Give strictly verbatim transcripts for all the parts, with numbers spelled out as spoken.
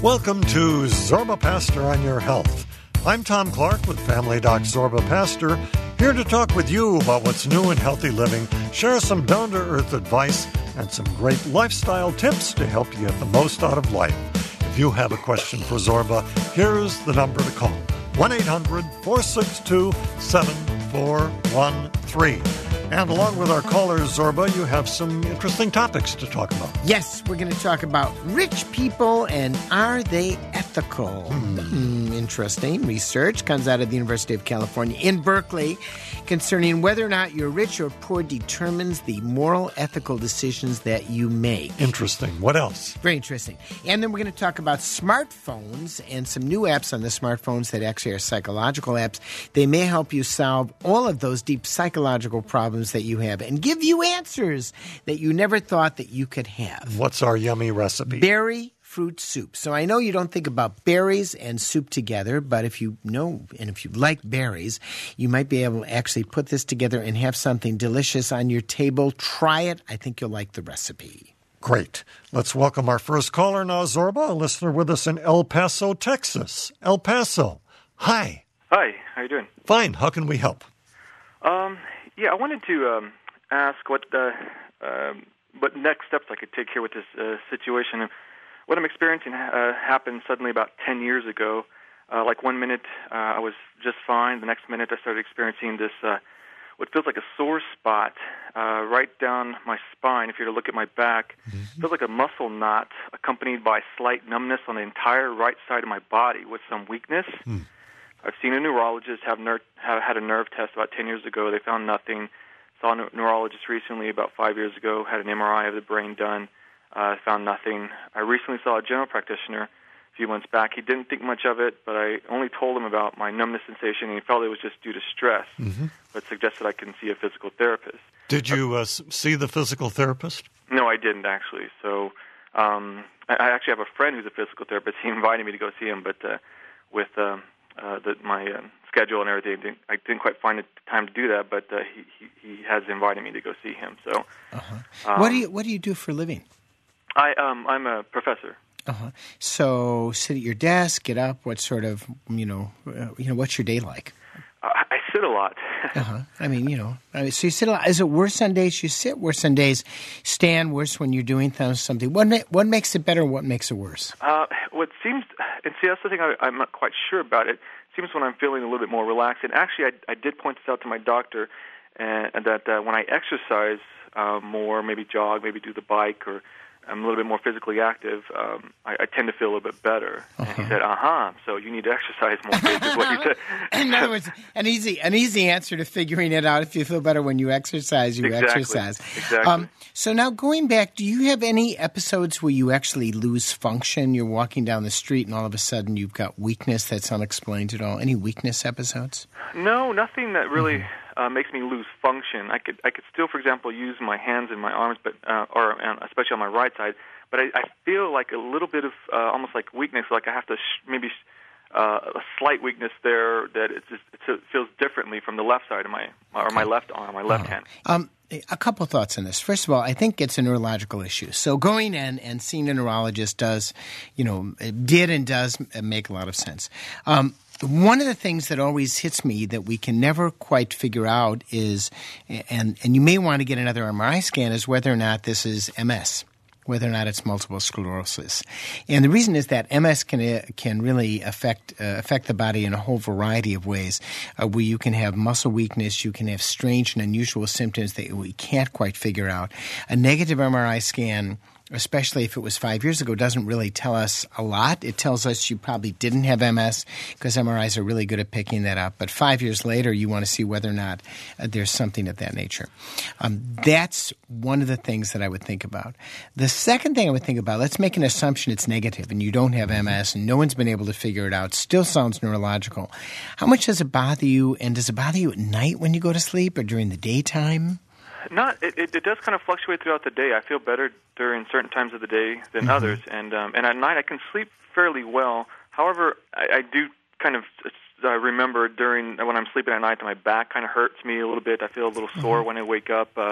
Welcome to Zorba Pastor on Your Health. I'm Tom Clark with Family Doc Zorba Pastor, here to talk with you about what's new in healthy living, share some down-to-earth advice, and some great lifestyle tips to help you get the most out of life. If you have a question for Zorba, here's the number to call, one eight hundred four six two seven four one three. And along with our callers, Zorba, you have some interesting topics to talk about. Yes, we're going to talk about rich people and are they ethical? Hmm. Mm, interesting. Research comes out of the University of California in Berkeley concerning whether or not you're rich or poor determines the moral, ethical decisions that you make. Interesting. What else? Very interesting. And then we're going to talk about smartphones and some new apps on the smartphones that actually are psychological apps. They may help you solve all of those deep psychological problems that you have and give you answers that you never thought that you could have. What's our yummy recipe? Berry fruit soup. So I know you don't think about berries and soup together, but if you know and if you like berries, you might be able to actually put this together and have something delicious on your table. Try it. I think you'll like the recipe. Great. Let's welcome our first caller now, Zorba, a listener with us in El Paso, Texas. El Paso. Hi. Hi. How you doing? Fine. How can we help? Um... Yeah, I wanted to um, ask what uh, um, what next steps I could take here with this uh, situation. What I'm experiencing uh, happened suddenly about ten years ago. Uh, like one minute uh, I was just fine. The next minute I started experiencing this, uh, what feels like a sore spot uh, right down my spine. If you were to look at my back, mm-hmm. It feels like a muscle knot accompanied by slight numbness on the entire right side of my body with some weakness. Mm. I've seen a neurologist, have, ner- have had a nerve test about ten years ago. They found nothing. Saw a neurologist recently about five years ago, had an M R I of the brain done, uh, found nothing. I recently saw a general practitioner a few months back. He didn't think much of it, but I only told him about my numbness sensation, and he felt it was just due to stress, mm-hmm. but suggested I can see a physical therapist. Did you uh, see the physical therapist? No, I didn't, actually. So um, I, I actually have a friend who's a physical therapist. He invited me to go see him, but uh, with... Uh, Uh, the, my uh, schedule and everything, I didn't, I didn't quite find the time to do that, but uh, he, he he has invited me to go see him. So, uh-huh. um, what do you what do you do for a living? I um I'm a professor. Uh-huh. So sit at your desk, get up. What sort of you know uh, you know what's your day like? Uh, I sit a lot. uh-huh. I mean, you know, so you sit a lot. Is it worse on days you sit? Worse on days stand? Worse when you're doing th- something? What ma- what makes it better? What makes it worse? Uh, what seems, and see, that's the thing I, I'm not quite sure about. It seems when I'm feeling a little bit more relaxed. And actually, I, I did point this out to my doctor, and, and that uh, when I exercise uh, more, maybe jog, maybe do the bike, or I'm a little bit more physically active, um, I, I tend to feel a little bit better. Uh-huh. And he said, uh-huh, so you need to exercise more, is what you said. In other words, an easy an easy answer to figuring it out. If you feel better when you exercise, you exactly. exercise. Exactly. Um, so now going back, do you have any episodes where you actually lose function? You're walking down the street and all of a sudden you've got weakness that's unexplained at all. Any weakness episodes? No, nothing that really... Mm-hmm. Uh, makes me lose function. I could I could still, for example, use my hands and my arms, but uh, or uh, especially on my right side. But I, I feel like a little bit of uh, almost like weakness, like I have to sh- maybe sh- uh, a slight weakness there that it just it feels differently from the left side of my or my left arm, my left uh-huh. hand. Um, a couple thoughts on this. First of all, I think it's a neurological issue. So going in and seeing a neurologist does, you know, did and does make a lot of sense. Um, One of the things that always hits me that we can never quite figure out is, and, and you may want to get another M R I scan, is whether or not this is M S, whether or not it's multiple sclerosis. And the reason is that M S can uh, can really affect uh, affect the body in a whole variety of ways, uh, where you can have muscle weakness, you can have strange and unusual symptoms that we can't quite figure out. A negative M R I scan, especially if it was five years ago, doesn't really tell us a lot. It tells us you probably didn't have M S because M R Is are really good at picking that up. But five years later, you want to see whether or not uh, there's something of that nature. Um, that's one of the things that I would think about. The second thing I would think about, let's make an assumption it's negative and you don't have M S and no one's been able to figure it out. Still sounds neurological. How much does it bother you? And does it bother you at night when you go to sleep or during the daytime? Not. It, it, it does kind of fluctuate throughout the day. I feel better during certain times of the day than mm-hmm. others, and um, and at night I can sleep fairly well. However, I, I do kind of uh, remember during when I'm sleeping at night that my back kind of hurts me a little bit. I feel a little sore mm-hmm. when I wake up. Uh, mm-hmm.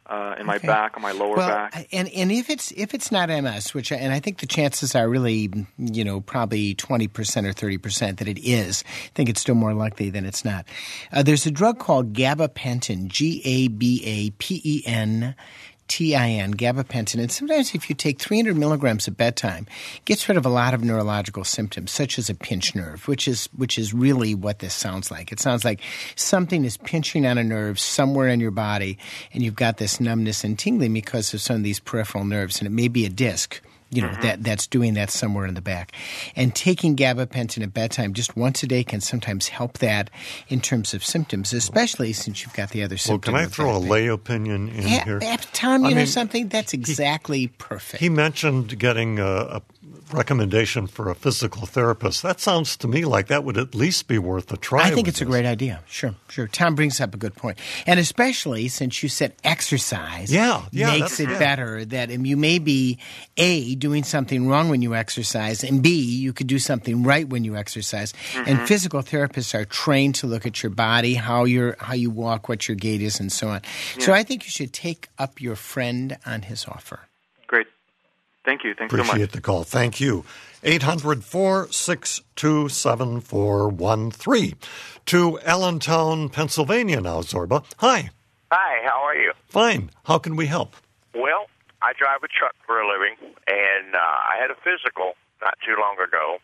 uh, in my Okay. back, on my lower well, back. And and if it's if it's not M S, which I, and I think the chances are really, you know, probably twenty percent or thirty percent that it is. I think it's still more likely than it's not. Uh, there's a drug called gabapentin, G A B A P E N T I N, gabapentin. And sometimes if you take three hundred milligrams at bedtime, it gets rid of a lot of neurological symptoms, such as a pinched nerve, which is which is really what this sounds like. It sounds like something is pinching on a nerve somewhere in your body, and you've got this numbness and tingling because of some of these peripheral nerves, and it may be a disc. You know, mm-hmm. that that's doing that somewhere in the back. And taking gabapentin at bedtime just once a day can sometimes help that in terms of symptoms, especially since you've got the other symptoms. Well, can I throw a lay opinion in yeah, here? Tom, you I know mean, something? That's exactly he, perfect. He mentioned getting a, a recommendation for a physical therapist. That sounds to me like that would at least be worth a try. I think it's this. a great idea. Sure, sure. Tom brings up a good point. And especially since you said exercise yeah, yeah, makes it yeah. better, that you may be, A, doing something wrong when you exercise, and B, you could do something right when you exercise. Mm-hmm. And physical therapists are trained to look at your body, how you're, how you walk, what your gait is, and so on. Yeah. So I think you should take up your friend on his offer. Great. Thank you. Thanks Appreciate so much. the call. Thank you. eight hundred, four six two, seven four one three. To Allentown, Pennsylvania now, Zorba. Hi. Hi, how are you? Fine. How can we help? Well, I drive a truck for a living, and uh, I had a physical not too long ago.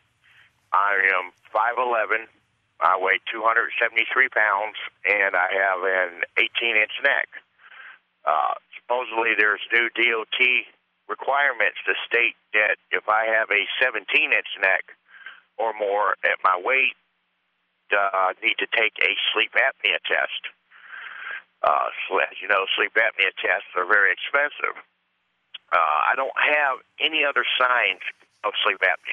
I am five eleven. I weigh two hundred seventy-three pounds, and I have an eighteen-inch neck. Uh, supposedly there's new D O T requirements to state that if I have a seventeen-inch neck or more at my weight, uh, I need to take a sleep apnea test. Uh, so as you know, sleep apnea tests are very expensive. Uh, I don't have any other signs of sleep apnea.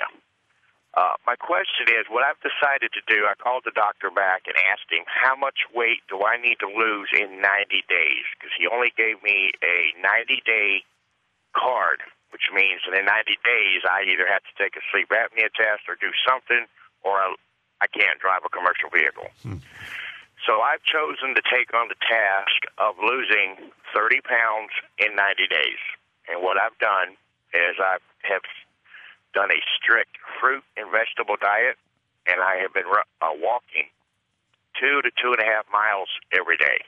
Uh, my question is, what I've decided to do, I called the doctor back and asked him how much weight do I need to lose in ninety days, because he only gave me a ninety-day card, which means that in ninety days I either have to take a sleep apnea test or do something, or I, I can't drive a commercial vehicle. Hmm. So I've chosen to take on the task of losing thirty pounds in ninety days. And what I've done is I have done a strict fruit and vegetable diet, and I have been uh, walking two to two and a half miles every day.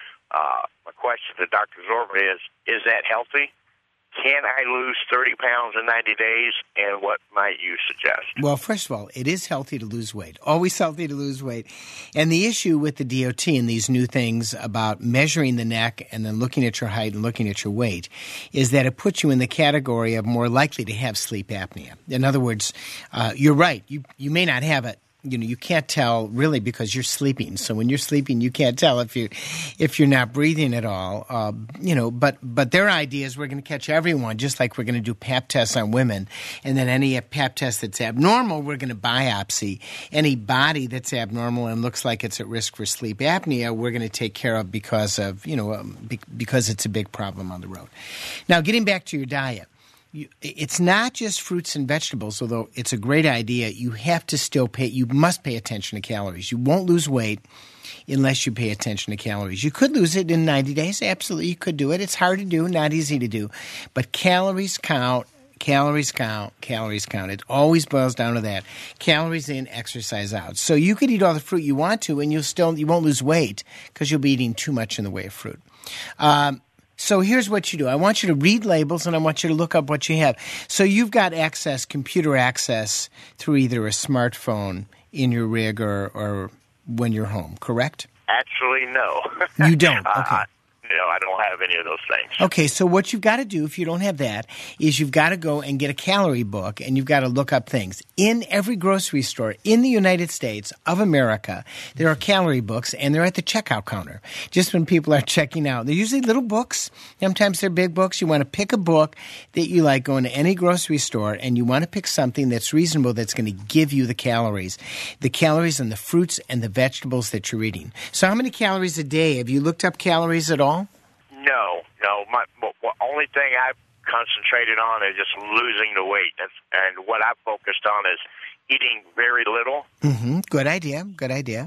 Uh, my question to Doctor Zorba is, is that healthy? Can I lose thirty pounds in ninety days, and what might you suggest? Well, first of all, it is healthy to lose weight. Always healthy to lose weight. And the issue with the D O T and these new things about measuring the neck and then looking at your height and looking at your weight is that it puts you in the category of more likely to have sleep apnea. In other words, uh, you're right. You you may not have it. You know, you can't tell really because you're sleeping. So when you're sleeping, you can't tell if you if you're not breathing at all. Uh, you know, but but their idea is we're going to catch everyone, just like we're going to do pap tests on women, and then any pap test that's abnormal, we're going to biopsy. Any body that's abnormal and looks like it's at risk for sleep apnea, we're going to take care of because of you know um, be, because it's a big problem on the road. Now, getting back to your diet. You, it's not just fruits and vegetables, although it's a great idea. You have to still pay, you must pay attention to calories. You won't lose weight unless you pay attention to calories. You could lose it in ninety days. Absolutely, you could do it. It's hard to do, not easy to do. But calories count, calories count, calories count. It always boils down to that. Calories in, exercise out. So you could eat all the fruit you want to, and you'll still, you won't lose weight because you'll be eating too much in the way of fruit. Um, So here's what you do. I want you to read labels, and I want you to look up what you have. So you've got access, computer access, through either a smartphone in your rig or, or when you're home, correct? Actually, no. You don't? Okay. Uh, no, I don't have any of those things. Okay, so what you've got to do if you don't have that is you've got to go and get a calorie book, and you've got to look up things. In every grocery store in the United States of America, there are calorie books, and they're at the checkout counter. Just when people are checking out. They're usually little books. Sometimes they're big books. You want to pick a book that you like, go into any grocery store, and you want to pick something that's reasonable that's going to give you the calories. The calories and the fruits and the vegetables that you're eating. So how many calories a day? Have you looked up calories at all? No, no. My, the only thing I've concentrated on is just losing the weight. That's, and what I've focused on is eating very little. Mm-hmm. Good idea. Good idea.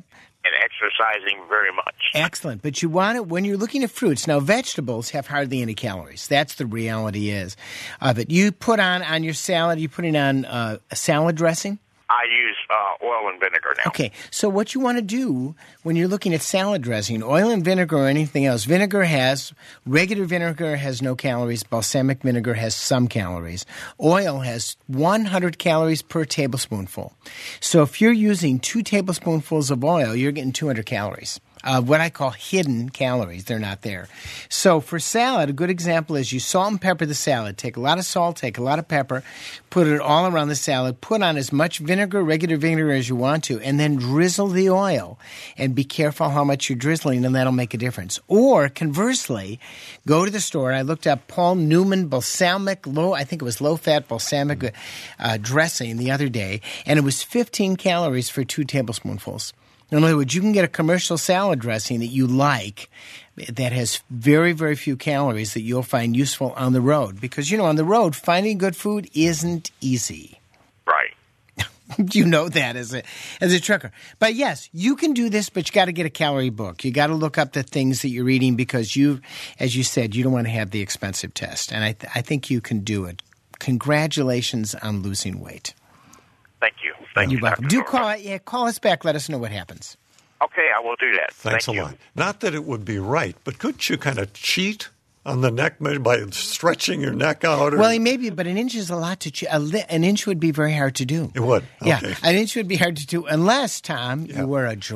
and exercising very much. Excellent. But you want it when you're looking at fruits. Now, vegetables have hardly any calories. That's the reality is of it. You put on, on your salad, you putting on uh, a salad dressing? I use uh, oil and vinegar now. Okay, so what you want to do when you're looking at salad dressing, oil and vinegar or anything else, vinegar has, regular vinegar has no calories, balsamic vinegar has some calories. Oil has one hundred calories per tablespoonful. So if you're using two tablespoonfuls of oil, you're getting two hundred calories. Uh, what I call hidden calories. They're not there. So for salad, a good example is you salt and pepper the salad. Take a lot of salt, take a lot of pepper, put it all around the salad, put on as much vinegar, regular vinegar as you want to, and then drizzle the oil. And be careful how much you're drizzling, and that'll make a difference. Or conversely, go to the store. I looked up Paul Newman balsamic, low, I think it was low-fat balsamic uh, dressing the other day, and it was fifteen calories for two tablespoonfuls. In other words, you can get a commercial salad dressing that you like that has very, very few calories that you'll find useful on the road. Because, you know, on the road, finding good food isn't easy. Right. You know that as a as a trucker. But, yes, you can do this, but you got to get a calorie book. You got to look up the things that you're eating because you, as you said, you don't want to have the expensive test. And I, th- I think you can do it. Congratulations on losing weight. Thank you. Thank You're you. welcome. Do call, yeah, call us back. Let us know what happens. Okay, I will do that. Thanks Thank a you. lot. Not that it would be right, but couldn't you kind of cheat on the neck by stretching your neck out? Or? Well, maybe, but an inch is a lot to ch- a li- an inch would be very hard to do. It would? Okay. Yeah, an inch would be hard to do unless, Tom, Yeah. you were a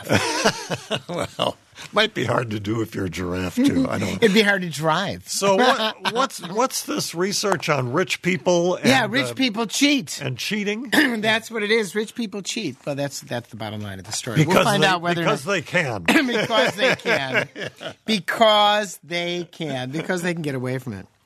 giraffe. Well, might be hard to do if you're a giraffe, too. I don't It'd be hard to drive. So what, what's what's this research on rich people and, yeah, rich uh, people cheat. and cheating? That's what it is. Rich people cheat. Well, that's that's the bottom line of the story. Because we'll find they, out whether because or not, they can. because they can. Because they can. Because they can get away from it.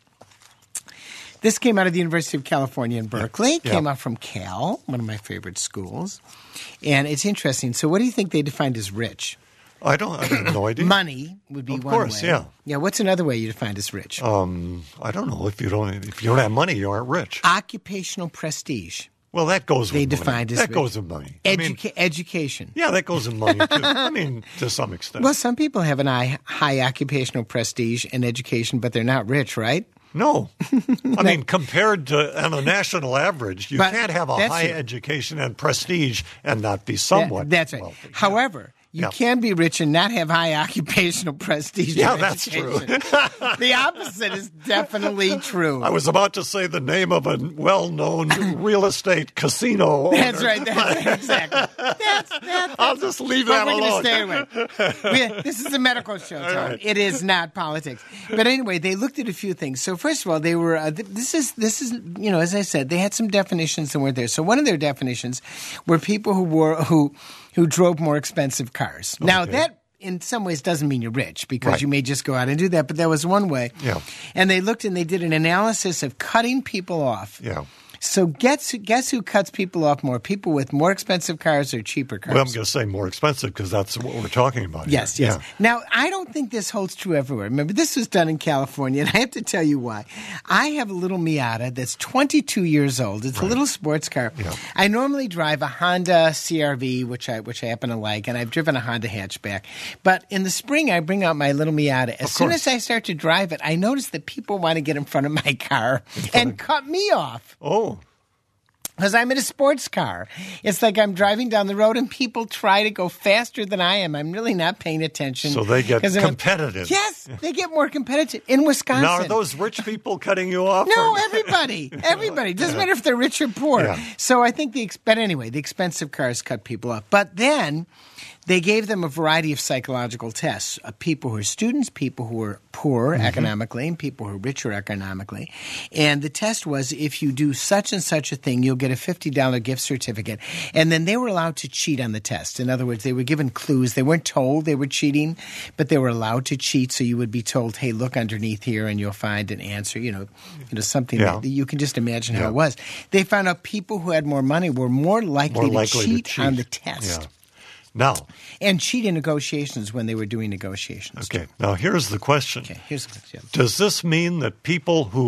This came out of the University of California in Berkeley. Yeah. Came out from Cal, one of my favorite schools. And it's interesting. So what do you think they defined as rich? I don't. I have no idea. Money would be Of one course, way. yeah. Yeah. What's another way you define as rich? Um, I don't know. If you don't, if you don't have money, you aren't rich. Occupational prestige. Well, that goes. They with defined money. as that goes with money. I mean, Educa- education. yeah, that goes with money too. I mean, to some extent. Well, some people have an high, high occupational prestige and education, but they're not rich, right? No. I mean, compared to on a national average, you But can't have a that's high it. education and prestige and not be somewhat That- that's right. wealthy. However, you Yeah. can be rich and not have high occupational prestige. Yeah, or that's true. education. The opposite is definitely true. I was about to say the name of a well-known real estate casino owner. That's right. That's exactly. That's, that's, I'll just leave But that we're alone. going to stay away. We- this is a medical show, Tom. right. It is not politics. But anyway, they looked at a few things. So first of all, they were. Uh, th- this is this is you know, as I said, they had some definitions that weren't there. So one of their definitions were people who were who who drove more expensive cars. Now Okay. that. In some ways, doesn't mean you're rich because Right. you may just go out and do that. But that was one way. Yeah. And they looked and they did an analysis of cutting people off. Yeah. So guess guess who cuts people off more? People with more expensive cars or cheaper cars? Well, I'm going to say more expensive because that's what we're talking about here. Yes, yes. Now, I don't think this holds true everywhere. Remember, this was done in California, and I have to tell you why. I have a little Miata that's twenty-two years old. It's a little sports car. Yeah. I normally drive a Honda C R V, which I which I happen to like, and I've driven a Honda hatchback. But in the spring, I bring out my little Miata. As Of soon course. as I start to drive it, I notice that people want to get in front of my car and cut me off. Oh, Because I'm in a sports car. It's like I'm driving down the road and people try to go faster than I am. I'm really not paying attention. so they get 'Cause I'm- competitive. Yes, they get more competitive. In Wisconsin. Now, are those rich people cutting you off? No, or- everybody. Everybody. Doesn't matter if they're rich or poor. Yeah. So I think the, ex- but anyway, the expensive cars cut people off. But then they gave them a variety of psychological tests of people who are students, people who are poor Mm-hmm. economically, and people who are richer economically. And the test was if you do such and such a thing, you'll get a fifty dollars gift certificate. And then they were allowed to cheat on the test. In other words, they were given clues. They weren't told they were cheating, but they were allowed to cheat. So you would be told, hey, look underneath here and you'll find an answer, you know, you know something Yeah. that you can just imagine how Yeah. it was. They found out people who had more money were more likely, More to, likely cheat to cheat on the test. Yeah. Now, And cheat in negotiations when they were doing negotiations. okay. Now, here's the question. Okay, here's the question. Does this mean that people who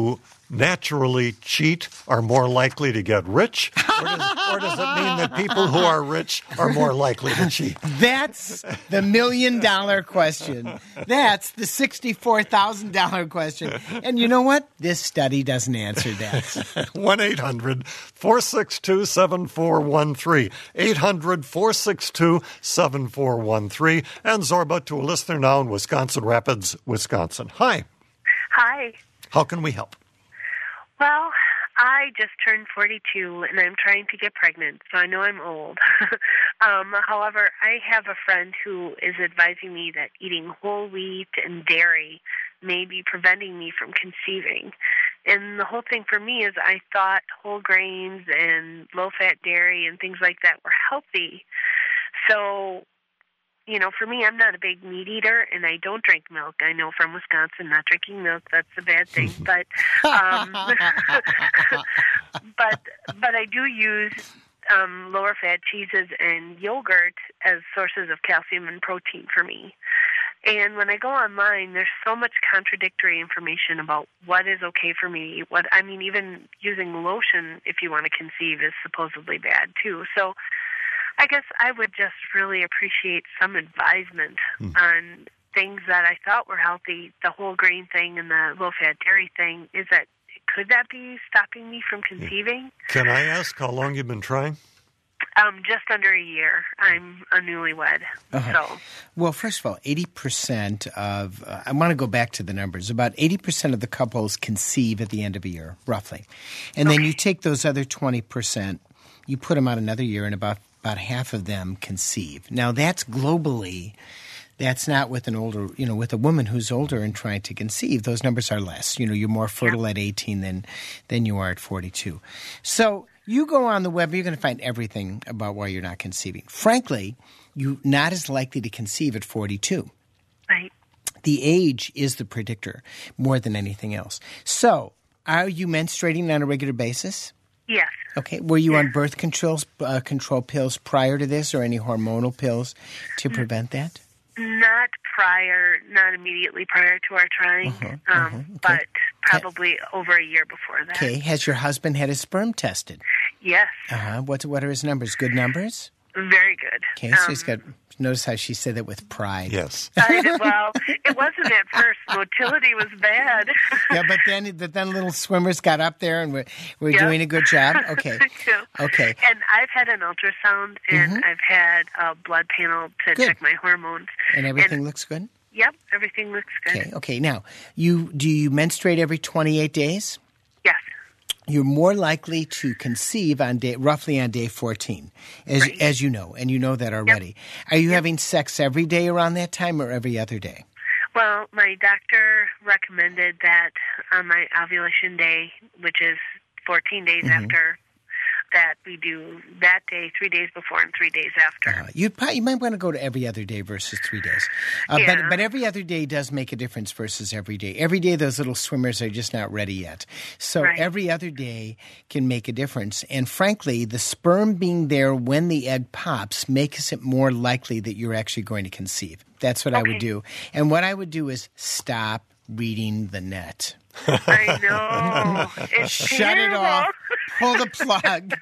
naturally cheat are more likely to get rich? Or does, or does it mean that people who are rich are more likely to cheat? That's the million-dollar question. That's the sixty-four thousand dollars question. And you know what? This study doesn't answer that. one eight hundred four six two seven four one three. eight hundred four six two seven four one three. And Zorba to a listener now in Wisconsin Rapids, Wisconsin. Hi. Hi. How can we help? Well, I just turned forty-two, and I'm trying to get pregnant, so I know I'm old. um, however, I have a friend who is advising me that eating whole wheat and dairy may be preventing me from conceiving. And the whole thing for me is I thought whole grains and low-fat dairy and things like that were healthy. So, you know, for me, I'm not a big meat eater, and I don't drink milk. I know from Wisconsin, not drinking milk, that's a bad thing. But um, but but I do use um, lower-fat cheeses and yogurt as sources of calcium and protein for me. And when I go online, there's so much contradictory information about what is okay for me. What I mean, even using lotion, if you want to conceive, is supposedly bad, too. So I guess I would just really appreciate some advisement mm. on things that I thought were healthy. The whole grain thing and the low-fat dairy thing, is that, could that be stopping me from conceiving? Can I ask how long you've been trying? Um, just under a year. I'm a newlywed. Uh-huh. So, well, first of all, eighty percent of, uh, I want to go back to the numbers, about eighty percent of the couples conceive at the end of a year, roughly. And okay. then you take those other twenty percent, you put them out another year, and about, about half of them conceive. Now, that's globally. That's not with an older, you know, with a woman who's older and trying to conceive. Those numbers are less. You know, you're more fertile yeah. at eighteen than, than you are at forty-two. So you go on the web, you're going to find everything about why you're not conceiving. Frankly, you're not as likely to conceive at forty-two. Right. The age is the predictor more than anything else. So are you menstruating on a regular basis? Yes. Okay. Were you yes. on birth controls, uh, control pills prior to this, or any hormonal pills to prevent that? Not prior, not immediately prior to our trying, uh-huh, um, uh-huh, okay. but probably ha- over a year before that. Okay. Has your husband had his sperm tested? Yes. Uh-huh. What, what are his numbers? Good numbers? Very good. Okay, so um, he's got. Notice how she said that with pride. Yes. I did, well, it wasn't at first. Motility was bad. Yeah, but then but then little swimmers got up there and we're, we're yep. doing a good job. Okay. yeah. Okay. And I've had an ultrasound, and mm-hmm. I've had a blood panel to good. check my hormones. And everything and, looks good? Yep, everything looks good. Okay. Okay. Now, you do you menstruate every twenty-eight days? Yes. You're more likely to conceive on day, roughly on day fourteen, as right. as you know, and you know that already. Yep. Are you yep. having sex every day around that time or every other day? Well, my doctor recommended that on my ovulation day, which is fourteen days mm-hmm. after, that we do that day, three days before, and three days after. Uh, you you might want to go to every other day versus three days. Uh, yeah. but, but every other day does make a difference versus every day. Every day those little swimmers are just not ready yet. So right. every other day can make a difference. And frankly, the sperm being there when the egg pops makes it more likely that you're actually going to conceive. That's what okay. I would do. And what I would do is stop reading the net. I know. It's Shut terrible. it off. Pull the plug.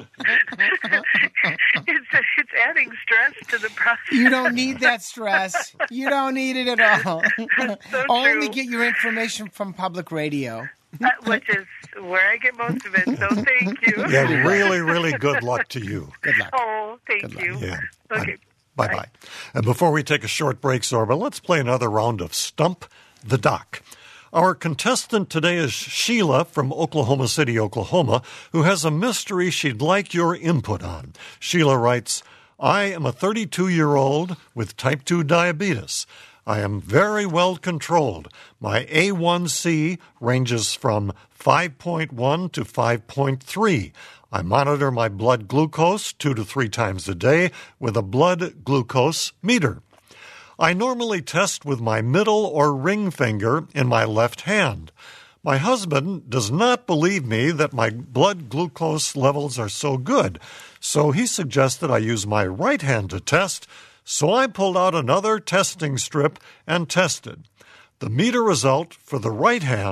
it's, it's adding stress to the process. You don't need that stress. You don't need it at all. So Only true. get your information from public radio. Uh, which is where I get most of it, so thank you. Yeah, really, really good luck to you. Good luck. Oh, thank good you. Luck. Yeah. Okay. Bye-bye. Bye. And before we take a short break, Zorba, let's play another round of Stump the Doc. Our contestant today is Sheila from Oklahoma City, Oklahoma, who has a mystery she'd like your input on. Sheila writes, I am a thirty-two-year-old with type two diabetes. I am very well controlled. My A one C ranges from five point one to five point three. I monitor my blood glucose two to three times a day with a blood glucose meter. I normally test with my middle or ring finger in my left hand. My husband does not believe me that my blood glucose levels are so good, so he suggested I use my right hand to test, so I pulled out another testing strip and tested. The meter result for the right hand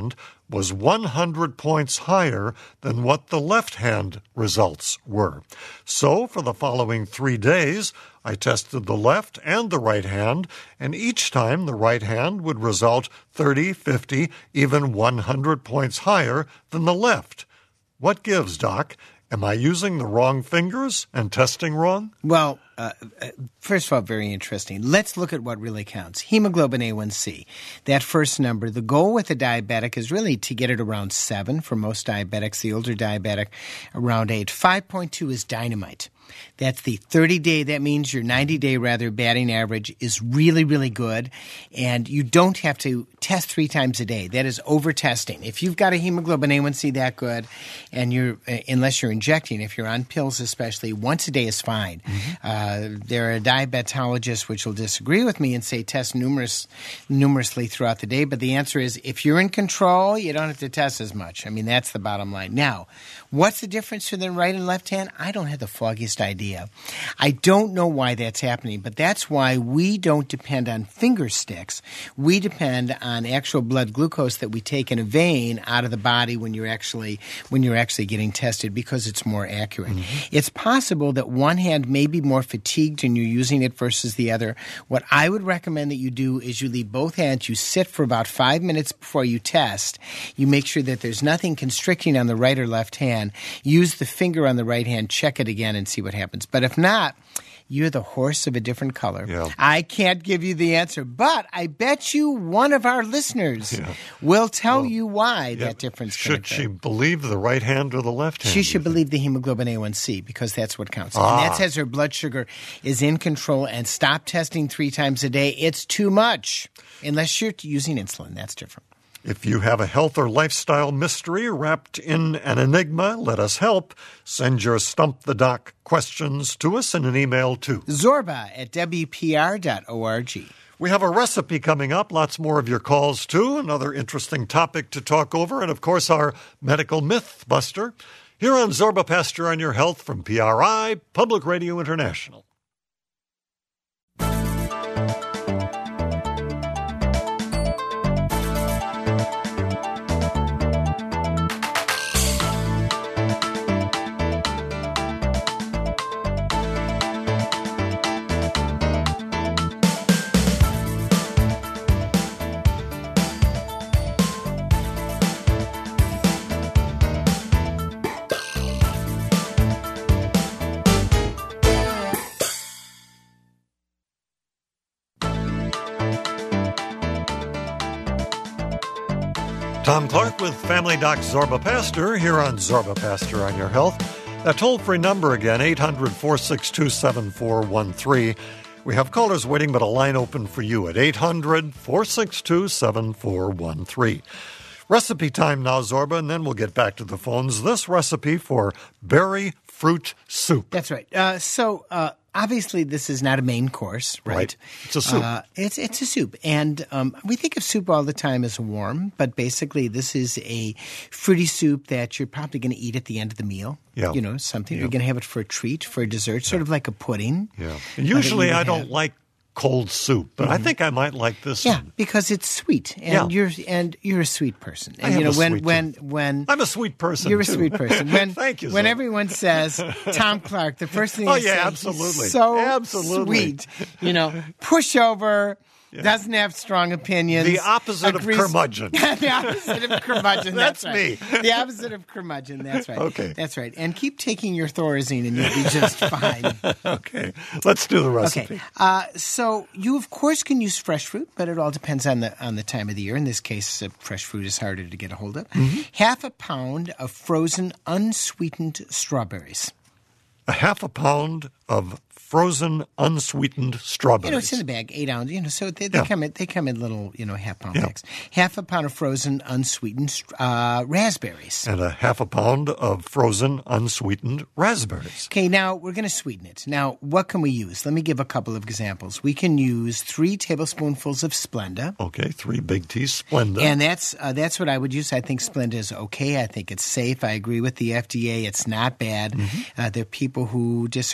was one hundred points higher than what the left-hand results were. So for the following three days, I tested the left and the right hand, and each time the right hand would result thirty, fifty, even one hundred points higher than the left. What gives, Doc? Am I using the wrong fingers and testing wrong? Well, uh, first of all, very interesting. Let's look at what really counts. Hemoglobin A one C, that first number. The goal with a diabetic is really to get it around seven for most diabetics, the older diabetic around eight. five point two is dynamite. That's the thirty-day, that means your ninety-day rather batting average is really, really good, and you don't have to test three times a day. That is over-testing. If you've got a hemoglobin A one C that good, and you're, uh, unless you're injecting, if you're on pills especially, once a day is fine. Mm-hmm. Uh, there are diabetologists which will disagree with me and say test numerous, numerously throughout the day, but the answer is if you're in control, you don't have to test as much. I mean, that's the bottom line. Now, what's the difference between the right and left hand? I don't have the foggiest idea. I don't know why that's happening, but that's why we don't depend on finger sticks. We depend on actual blood glucose that we take in a vein out of the body when you're actually when you're actually getting tested because it's more accurate. Mm-hmm. It's possible that one hand may be more fatigued and you're using it versus the other. What I would recommend that you do is you leave both hands, you sit for about five minutes before you test. You make sure that there's nothing constricting on the right or left hand. Use the finger on the right hand, check it again and see what happens. But if not, you're the horse of a different color. Yeah. I can't give you the answer, but I bet you one of our listeners yeah. will tell well, you why yeah. that difference can Should she believe the right hand or the left hand? She should believe the hemoglobin A one C because that's what counts. Ah. And that says her blood sugar is in control, and stop testing three times a day. It's too much. Unless you're using insulin, that's different. If you have a health or lifestyle mystery wrapped in an enigma, let us help. Send your Stump the Doc questions to us in an email to Zorba at W P R dot org. We have a recipe coming up, lots more of your calls too, another interesting topic to talk over, and of course our medical myth buster. Here on Zorba Pastor on Your Health from P R I, Public Radio International. Tom Clark with Family Doc Zorba Pastor here on Zorba Pastor on Your Health. That toll-free number again, eight hundred, four six two, seven four one three. We have callers waiting, but a line open for you at eight hundred, four six two, seven four one three. Recipe time now, Zorba, and then we'll get back to the phones. This recipe for berry fruit soup. That's right. Uh, so... Uh Obviously, this is not a main course, right? Right. It's a soup. Uh, it's it's a soup. And um, we think of soup all the time as warm, but basically this is a fruity soup that you're probably going to eat at the end of the meal. Yeah. You know, something. Yeah. You're going to have it for a treat, for a dessert, sort of like a pudding. Yeah. And usually I don't have. like cold soup, but mm-hmm. I think I might like this yeah, one. because it's sweet, and yeah. you're and you're a sweet person. And I am you know a when sweet when tooth. when I'm a sweet person. You're too. a sweet person. When Thank you. When so. everyone says Tom Clark, the first thing oh they yeah, say, absolutely, he's so absolutely sweet. You know, pushover. Yeah. Doesn't have strong opinions. The opposite agrees, of curmudgeon. The opposite of curmudgeon. That's, that's right. me. The opposite of curmudgeon. That's right. Okay. That's right. And keep taking your Thorazine and you'll be just fine. Okay. Let's do the recipe. Okay. Uh, so you, of course, can use fresh fruit, but it all depends on the on the time of the year. In this case, uh, fresh fruit is harder to get a hold of. Mm-hmm. Half a pound of frozen unsweetened strawberries. A half a pound of frozen unsweetened strawberries. You know, it's in the bag, eight ounces. You know, so they, they yeah. come in. They come in little, you know, half pound yeah. bags. Half a pound of frozen unsweetened uh, raspberries, and a half a pound of frozen unsweetened raspberries. Okay, now we're going to sweeten it. Now, what can we use? Let me give a couple of examples. We can use three tablespoonfuls of Splenda. Okay, three big teas Splenda, and that's uh, that's what I would use. I think Splenda is okay. I think it's safe. I agree with the F D A. It's not bad. Mm-hmm. Uh, there are people who disagree and say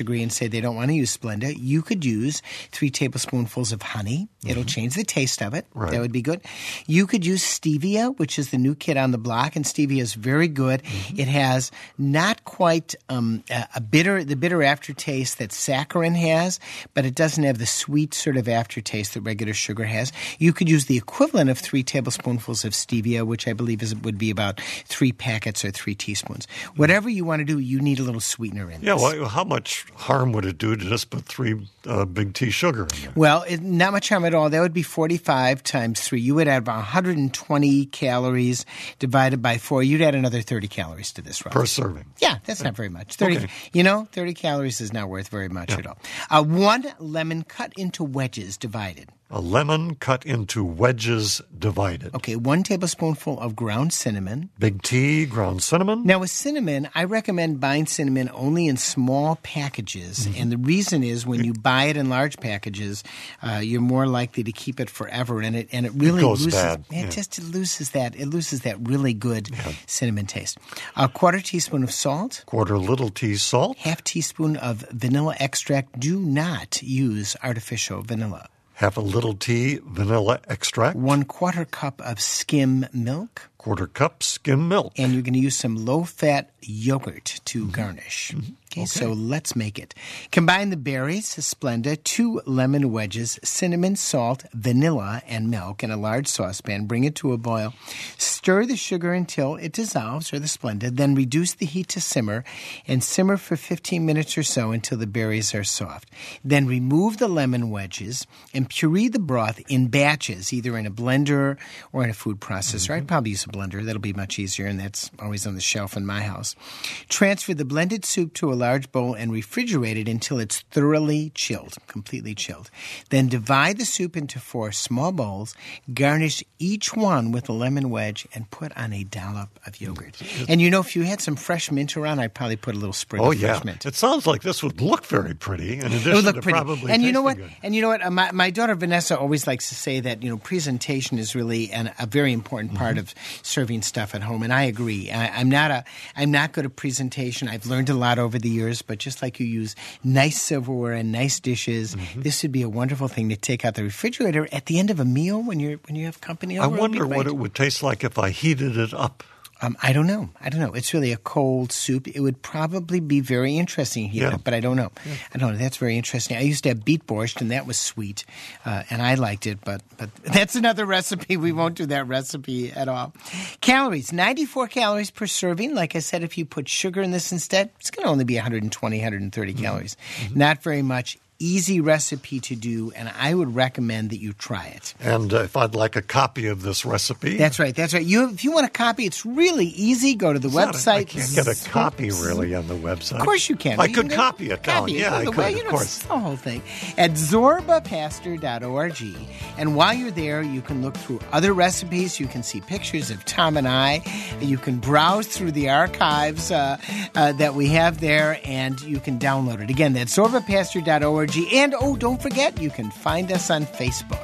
say they don't want to use Splenda, you could use three tablespoonfuls of honey. Mm-hmm. It'll change the taste of it. Right. That would be good. You could use stevia, which is the new kid on the block, and stevia is very good. Mm-hmm. It has not quite um, a, a bitter, the bitter aftertaste that saccharin has, but it doesn't have the sweet sort of aftertaste that regular sugar has. You could use the equivalent of three tablespoonfuls of stevia, which I believe is would be about three packets or three teaspoons. Whatever you want to do, you need a little sweetener in Yeah, this. well, how much harm would it do to just put three uh, big tea sugar in there? Well, it, not much harm at all. That would be forty-five times three. You would add about one hundred twenty calories divided by four. You'd add another thirty calories to this, roughly. Per serving. Yeah, that's not very much. thirty, Okay. You know, thirty calories is not worth very much at all. Uh, one lemon cut into wedges divided. A lemon cut into wedges divided. Okay, one tablespoonful of ground cinnamon. Big tea, ground cinnamon. Now, with cinnamon, I recommend buying cinnamon only in small packages. Mm-hmm. And the reason is when you buy it in large packages, uh, you're more likely to keep it forever. And it and it really goes loses bad. It Yeah. just it loses that it loses that really good cinnamon taste. A quarter teaspoon of salt. Quarter little tea salt. Half teaspoon of vanilla extract. Do not use artificial vanilla. Half a little tea vanilla extract. One quarter cup of skim milk. Quarter cup skim milk. And you're going to use some low-fat yogurt to mm-hmm. garnish. Mm-hmm. Okay, okay, so let's make it. Combine the berries, Splenda, two lemon wedges, cinnamon, salt, vanilla, and milk in a large saucepan. Bring it to a boil. Stir the sugar until it dissolves, or the Splenda. Then reduce the heat to simmer and simmer for fifteen minutes or so until the berries are soft. Then remove the lemon wedges and puree the broth in batches, either in a blender or in a food processor. Mm-hmm. I'd probably use a blender. That'll be much easier, and that's always on the shelf in my house. Transfer the blended soup to a large bowl and refrigerate it until it's thoroughly chilled, completely chilled. Then divide the soup into four small bowls, garnish each one with a lemon wedge, and put on a dollop of yogurt. And you know, if you had some fresh mint around, I'd probably put a little sprig oh, of fresh yeah. mint. It sounds like this would look very pretty. In addition it would look to pretty. probably and you know what? good. And you know what? Uh, my, my daughter Vanessa always likes to say that you know presentation is really an, a very important part mm-hmm. of serving stuff at home, and I agree. I, I'm not a I'm not good at presentation. I've learned a lot over the years, but just like you use nice silverware and nice dishes, mm-hmm. this would be a wonderful thing to take out the refrigerator at the end of a meal when you're when you have company over. I wonder what it would taste like if I heated it up. Um, I don't know. I don't know. It's really a cold soup. It would probably be very interesting here, yeah. but I don't know. Yeah. I don't know. That's very interesting. I used to have beet borscht, and that was sweet, uh, and I liked it, but but that's another recipe. We won't do that recipe at all. Calories, ninety-four calories per serving. Like I said, if you put sugar in this instead, it's going to only be one hundred twenty, one hundred thirty mm-hmm. calories. Mm-hmm. Not very much. Easy recipe to do, and I would recommend that you try it. And uh, if I'd like a copy of this recipe. That's right. That's right. You, if you want a copy, it's really easy. Go to the it's website. Not a, I can't get a copy, really, on the website. Of course you can. I you could can copy it down. Copy Yeah, it. I could, way, of you know, course. The whole thing. At zorba pastor dot org. And while you're there, you can look through other recipes. You can see pictures of Tom and I. You can browse through the archives uh, uh, that we have there, and you can download it. Again, that's zorba pastor dot org. And, oh, don't forget, you can find us on Facebook.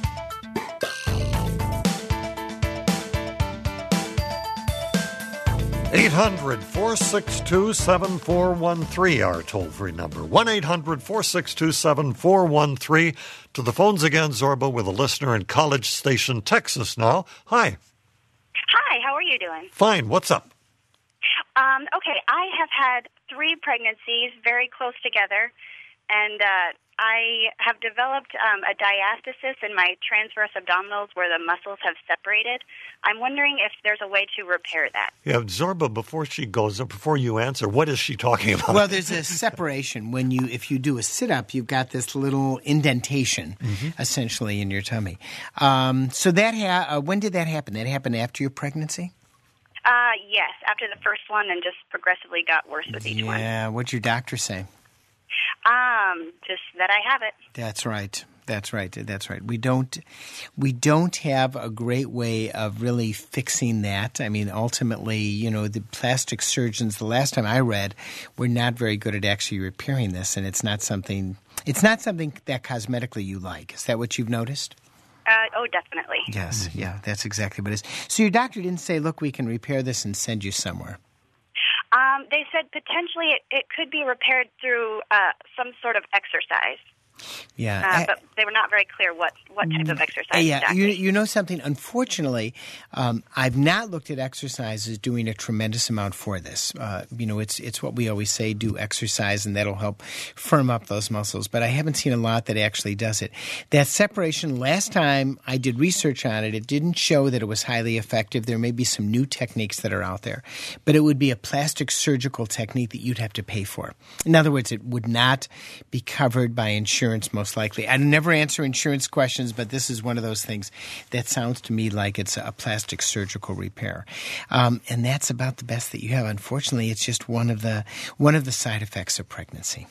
eight hundred, four six two, seven four one three, our toll-free number. one eight hundred, four six two, seven four one three. To the phones again, Zorba, with a listener in College Station, Texas now. Hi. Hi, how are you doing? Fine. What's up? Um, okay, I have had three pregnancies very close together, and uh, I have developed um, a diastasis in my transverse abdominals where the muscles have separated. I'm wondering if there's a way to repair that. Yeah, Zorba, before she goes, before you answer, what is she talking about? Well, there's a separation. When you, if you do a sit-up, you've got this little indentation, mm-hmm. essentially, in your tummy. Um, so that ha- uh, when did that happen? That happened after your pregnancy? Uh, yes, after the first one, and just progressively got worse with each yeah, one. Yeah, what'd your doctor say? Um, just that I have it. That's right. That's right. That's right. We don't, we don't have a great way of really fixing that. I mean, ultimately, you know, the plastic surgeons, the last time I read, were not very good at actually repairing this, and it's not something, it's not something that cosmetically you like. Is that what you've noticed? Uh, oh, definitely. Yes. Yeah, that's exactly what it is. So your doctor didn't say, look, we can repair this and send you somewhere. Uh, Um, they said potentially it, it could be repaired through uh, some sort of exercise. Yeah, uh, I, but they were not very clear what, what type of exercise. Yeah, exactly. you you know something. Unfortunately, um, I've not looked at exercise as doing a tremendous amount for this. Uh, you know, it's it's what we always say: do exercise, and that'll help firm up those muscles. But I haven't seen a lot that actually does it. That separation. Last time I did research on it, it didn't show that it was highly effective. There may be some new techniques that are out there, but it would be a plastic surgical technique that you'd have to pay for. In other words, it would not be covered by insurance. Most likely. I never answer insurance questions, but this is one of those things that sounds to me like it's a plastic surgical repair. Um, and that's about the best that you have. Unfortunately, it's just one of the one of the side effects of pregnancy.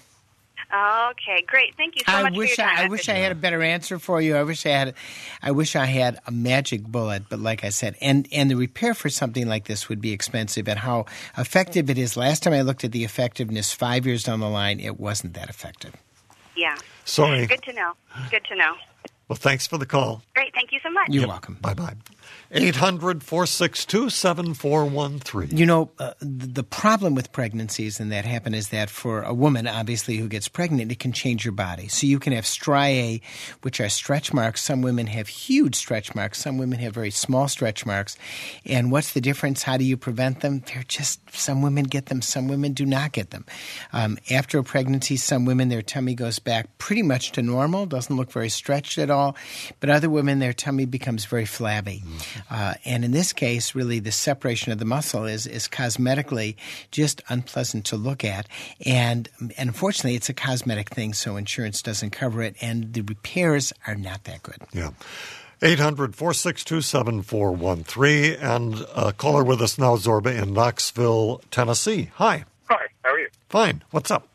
Okay, great. Thank you so I much wish for your time. I, I wish I had a better answer for you. I wish I had I wish I had a magic bullet, but like I said, and, and the repair for something like this would be expensive, and how effective it is. Last time I looked at the effectiveness five years down the line, it wasn't that effective. Yeah. Sorry. Good to know. Good to know. Well, thanks for the call. Great. Thank you so much. You're Yep. welcome. Bye-bye. eight hundred, four six two, seven four one three. You know, uh, the problem with pregnancies and that happen is that for a woman, obviously, who gets pregnant, it can change your body. So you can have striae, which are stretch marks. Some women have huge stretch marks. Some women have very small stretch marks. And what's the difference? How do you prevent them? They're just, some women get them, some women do not get them. Um, after a pregnancy, some women, their tummy goes back pretty much to normal, doesn't look very stretched at all. But other women, their tummy becomes very flabby. Mm-hmm. Uh, and in this case, really, the separation of the muscle is, is cosmetically just unpleasant to look at. And, and unfortunately, it's a cosmetic thing, so insurance doesn't cover it, and the repairs are not that good. Yeah. eight hundred, four six two, seven four one three. And a caller with us now, Zorba, in Knoxville, Tennessee. Hi. Hi, how are you? Fine. What's up?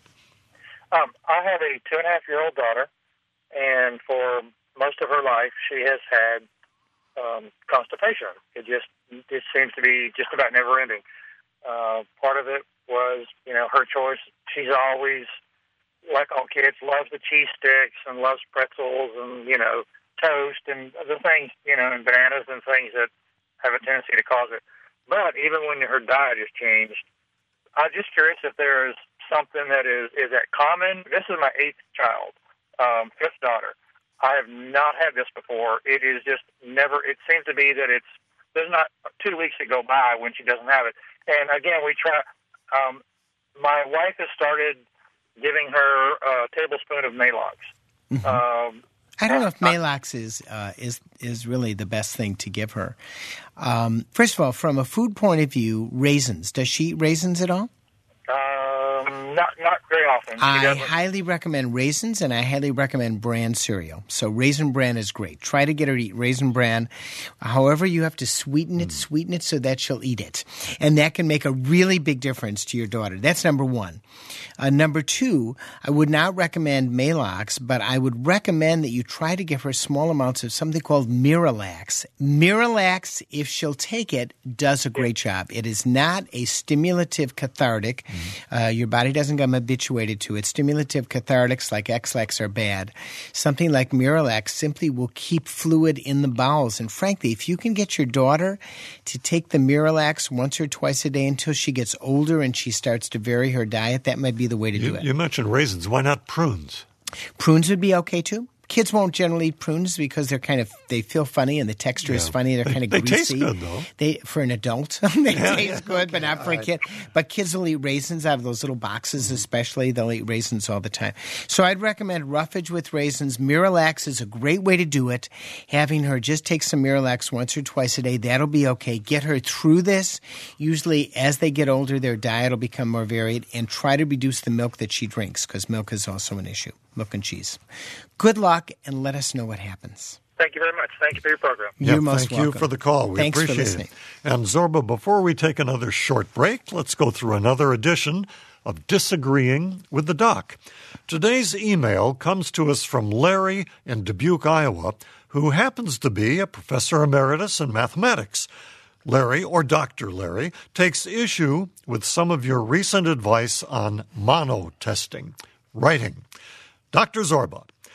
Um, I have a two and a half year old daughter, and for most of her life, she has had um, constipation. It just it seems to be just about never ending. Uh, part of it was, you know, her choice. She's always, like all kids, loves the cheese sticks and loves pretzels and, you know, toast and the things, you know, and bananas and things that have a tendency to cause it. But even when her diet is changed, I'm just curious if there's something that is, is that common? This is my eighth child, um, fifth daughter. I have not had this before. It is just never, it seems to be that it's, there's not two weeks that go by when she doesn't have it. And again, we try, um, my wife has started giving her a tablespoon of Maalox. Mm-hmm. Um, I don't know if Maalox is uh, is is really the best thing to give her. Um, first of all, from a food point of view, raisins. Does she eat raisins at all? Um, not not very often. She I doesn't. highly recommend raisins, and I highly recommend bran cereal. So Raisin Bran is great. Try to get her to eat Raisin Bran. However, you have to sweeten it, sweeten it so that she'll eat it. And that can make a really big difference to your daughter. That's number one. Uh, number two, I would not recommend Maalox, but I would recommend that you try to give her small amounts of something called Miralax. Miralax, if she'll take it, does a great job. It is not a stimulative cathartic. Mm-hmm. Uh, your body doesn't become habituated to it. Stimulative cathartics like X-Lax are bad. Something like Miralax simply will keep fluid in the bowels. And frankly, if you can get your daughter to take the Miralax once or twice a day until she gets older and she starts to vary her diet, that might be the way to You, do it. you mentioned raisins. Why not prunes? Prunes would be okay too. Kids won't generally eat prunes because they're kind of, they feel funny and the texture is Yeah. funny. They're They- kind of they greasy. taste good, though. They, for an adult, they Yeah, taste yeah, good, but okay, not for all a right. kid. But kids will eat raisins out of those little boxes especially. They'll eat raisins all the time. So I'd recommend Roughage with raisins. Miralax is a great way to do it. Having her just take some Miralax once or twice a day, that'll be okay. Get her through this. Usually as they get older, their diet will become more varied, and try to reduce the milk that she drinks because milk is also an issue. Milk and cheese. Good luck, and let us know what happens. Thank you very much. Thank you for your program. Yeah, You're most thank welcome. you for the call. We Thanks for appreciate listening. it. And Zorba, before we take another short break, let's go through another edition of Disagreeing with the Doc. Today's email comes to us from Larry in Dubuque, Iowa, who happens to be a professor emeritus in mathematics. Larry, or Doctor Larry, takes issue with some of your recent advice on monotesting. Writing, Doctor Zorba,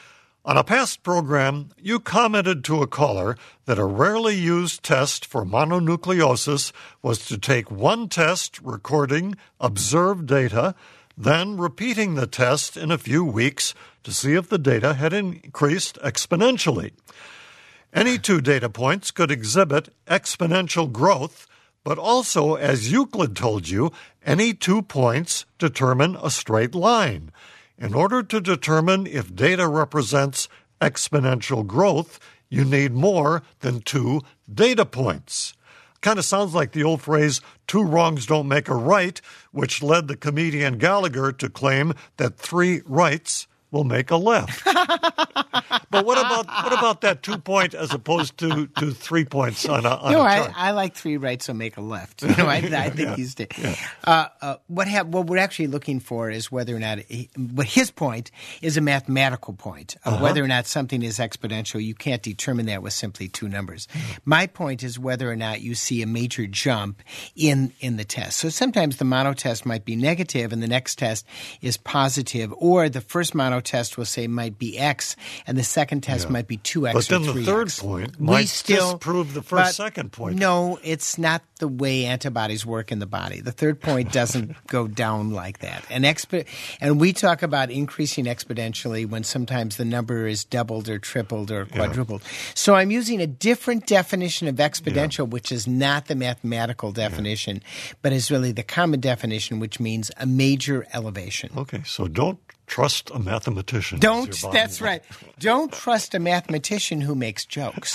On a past program, you commented to a caller that a rarely used test for mononucleosis was to take one test recording observed data, then repeating the test in a few weeks to see if the data had increased exponentially. Any two data points could exhibit exponential growth, but also, as Euclid told you, any two points determine a straight line. In order to determine if data represents exponential growth, you need more than two data points. Kind of sounds like the old phrase, two wrongs don't make a right, which led the comedian Gallagher to claim that three rights will make a left. But what about what about that two point as opposed to, to three points on a, on no, a I, chart? I like three rights will make a left. You know, I, I think yeah, he's. yeah. Uh, uh, what ha- what we're actually looking for is whether or not. He, but his point is a mathematical point of Uh-huh. whether or not something is exponential. You can't determine that with simply two numbers. Mm-hmm. My point is whether or not you see a major jump in in the test. So sometimes the mono test might be negative, and the next test is positive, or the first mono test will say might be X, and the second test Yeah. might be two X But or then three X. the third point We might still, disprove the first, but second point. No, it's not the way antibodies work in the body. The third point doesn't go down like that. And expo- and we talk about increasing exponentially when sometimes the number is doubled or tripled or quadrupled. Yeah. So I'm using a different definition of exponential, yeah. which is not the mathematical definition, yeah. but is really the common definition, which means a major elevation. Okay, so don't trust a mathematician. Don't, that's right. Don't trust a mathematician who makes jokes.